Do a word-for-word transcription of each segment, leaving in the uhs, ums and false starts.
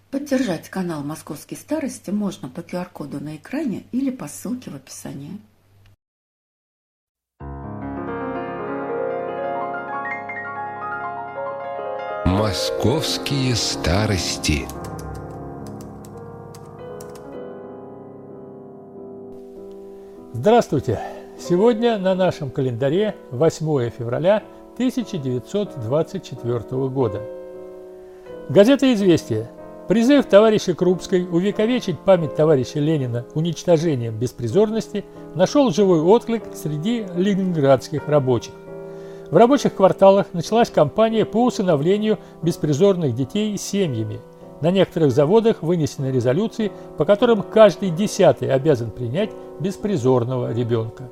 Поддержать канал «Московские старости» можно по ку ар-коду на экране или по ссылке в описании. «Московские старости». Здравствуйте! Сегодня на нашем календаре восьмое февраля тысяча девятьсот двадцать четвёртого года. Газета «Известия». Призыв товарища Крупской увековечить память товарища Ленина уничтожением беспризорности нашел живой отклик среди ленинградских рабочих. В рабочих кварталах началась кампания по усыновлению беспризорных детей семьями. На некоторых заводах вынесены резолюции, по которым каждый десятый обязан принять беспризорного ребенка.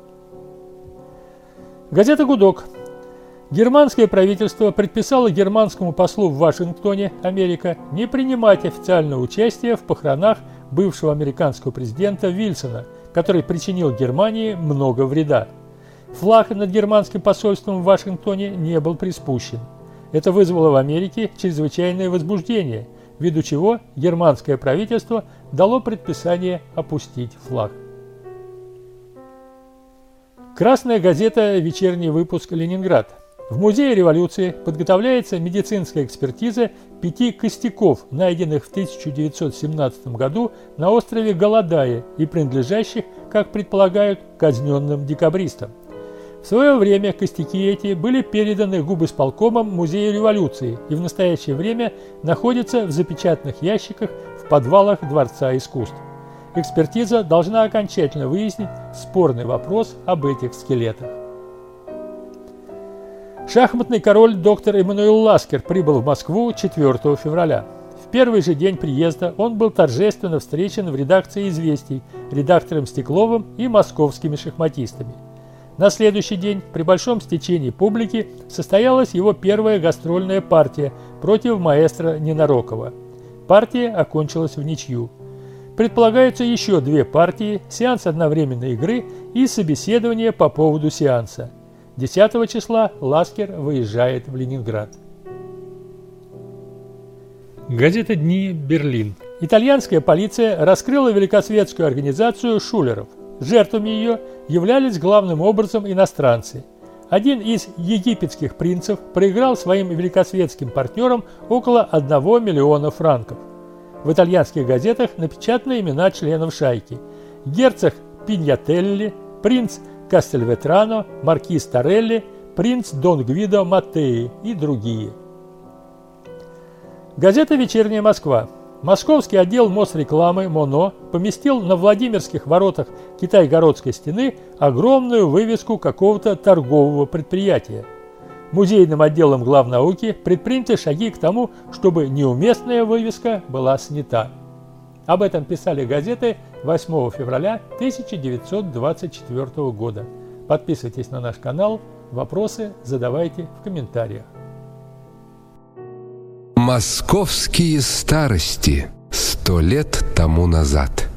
Газета «Гудок». Германское правительство предписало германскому послу в Вашингтоне, Америка, не принимать официальное участие в похоронах бывшего американского президента Вильсона, который причинил Германии много вреда. Флаг над германским посольством в Вашингтоне не был приспущен. Это вызвало в Америке чрезвычайное возбуждение, ввиду чего германское правительство дало предписание опустить флаг. Красная газета «Вечерний выпуск Ленинград». В Музее революции подготовляется медицинская экспертиза пяти костяков, найденных в тысяча девятьсот семнадцатом году на острове Голодае и принадлежащих, как предполагают, казненным декабристам. В свое время костяки эти были переданы губисполкомом Музея революции и в настоящее время находятся в запечатанных ящиках в подвалах Дворца искусств. Экспертиза должна окончательно выяснить спорный вопрос об этих скелетах. Шахматный король доктор Эммануил Ласкер прибыл в Москву четвёртого февраля. В первый же день приезда он был торжественно встречен в редакции «Известий» редактором Стекловым и московскими шахматистами. На следующий день при большом стечении публики состоялась его первая гастрольная партия против маэстро Ненарокова. Партия окончилась в ничью. Предполагаются еще две партии, сеанс одновременной игры и собеседование по поводу сеанса. десятого числа Ласкер выезжает в Ленинград. Газета «Дни», Берлин. Итальянская полиция раскрыла великосветскую организацию шулеров. Жертвами ее являлись главным образом иностранцы. Один из египетских принцев проиграл своим великосветским партнерам около одного миллиона франков. В итальянских газетах напечатаны имена членов шайки: герцог Пиньятелли, принц Кастельветрано, маркиз Торелли, принц Дон Гвидо Маттеи и другие. Газета «Вечерняя Москва». Московский отдел Мосрекламы МОНО поместил на Владимирских воротах Китайгородской стены огромную вывеску какого-то торгового предприятия. Музейным отделом главнауки предприняты шаги к тому, чтобы неуместная вывеска была снята. Об этом писали газеты восьмого февраля тысяча девятьсот двадцать четвёртого года. Подписывайтесь на наш канал, вопросы задавайте в комментариях. «Московские старости» сто лет тому назад.